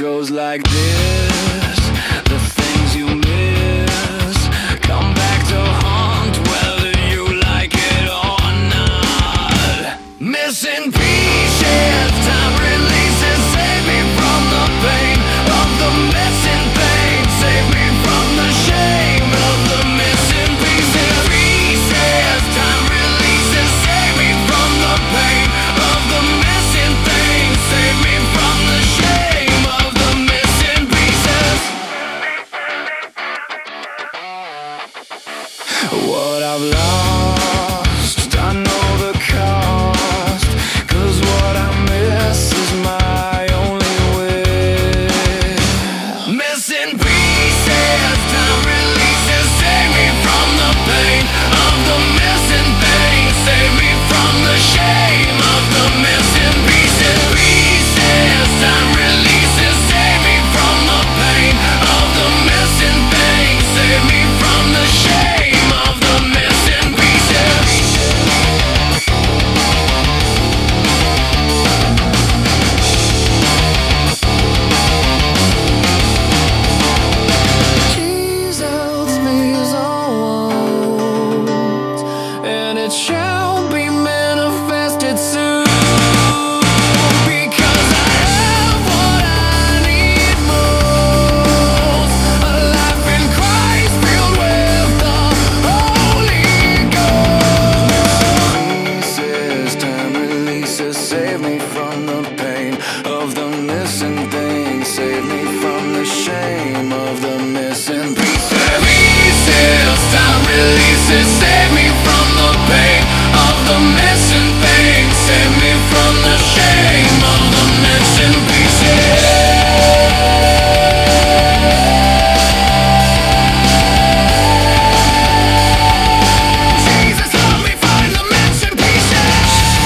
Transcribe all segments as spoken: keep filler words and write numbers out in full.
goes like this. The things you miss come back to haunt, whether you like it or not. Missing pieces, time releases, save me from the pain of the missing thing. Save me from the shame of the missing pieces. Pieces, time releases, save me from the pain of the missing thing. Save me from the shame of the missing pieces. What I've lost, I know the cost, 'cause what I miss is my only wish. Missing pieces, time releases, save me from the pain of the missing thing. Save me from the shame of the missing pieces. Pieces, time releases, save me from the pain of the missing thing. Save me from the shame of the missing pieces. Jesus means all words, and it shall be manifested soon. Because I have what I need most, a life in Christ filled with the Holy Ghost. Pieces, time releases, save me from the pain of the missing thing. Save me from the shame of the missing pieces. Pieces, time releases, save me from the pain of the missing thing. Save me from the shame of the missing pieces. Jesus, help me find the missing pieces.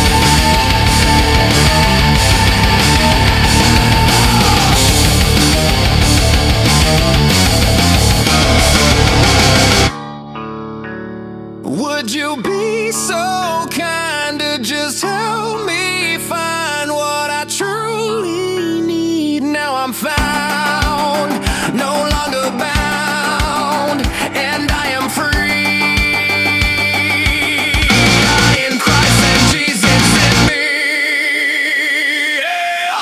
Would you be so kind to just help me find what I truly need? Now I'm found, no longer bound, and I am free. I in Christ and Jesus in me. Yeah.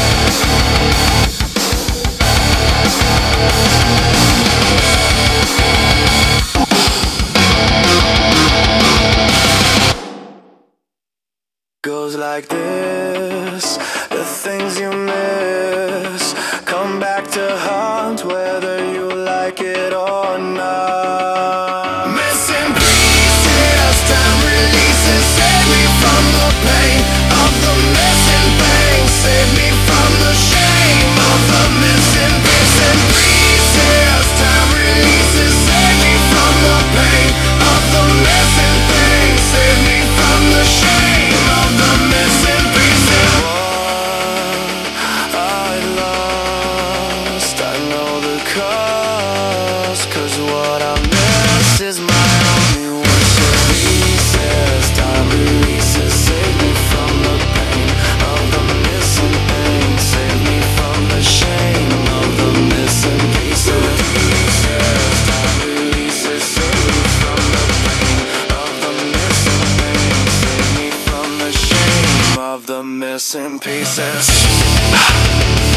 Goes like this. The things you miss come back to haunt, whether you like it or not. Missing pieces, time releases, save me from the pain of the missing thing. Save me from the shame of the missing pieces. Pieces, time releases, save me from the pain of the missing thing. Save me from the shame of the missing pieces. What I lost, I know the cost, 'cause what I miss is my only wish. So pieces, time releases, save me from the pain of the missing thing. Save me from the shame of the missing pieces. Pieces, time releases, save me from the pain of the missing thing. Save me from the shame of the missing pieces.